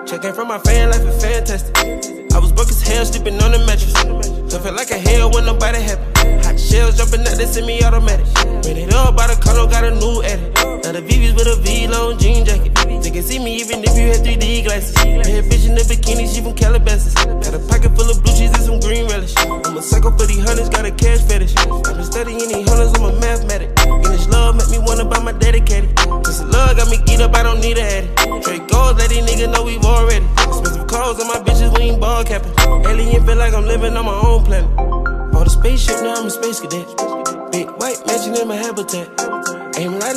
Check came from my fan life and fantastic. I was broke as hell, sleeping on the mattress. I felt like a hell when nobody happy. Hot shells jumping out, they semi-automatic. Ran it up by the condo, got a new edit. Now the VV's with a V-long jean jacket. They can see me even if you had 3D glasses. Bad bitch in the bikini, she from Calabasas. Got a pocket full of blue cheese and some green relish. I'm a psycho for these hunters, got a cash fetish. I've been studying these hunters, I'm a mathematic. And this love make me wanna buy my dedicated. This love got me geeked up, I don't need a addy. Trade goals, let these niggas know we've already. Expensive clothes on my bitches, we ain't ball capping. Alien feel like I'm living on my own planet. Bought a spaceship, now I'm a space cadet. Big white mansion in my habitat. Aim right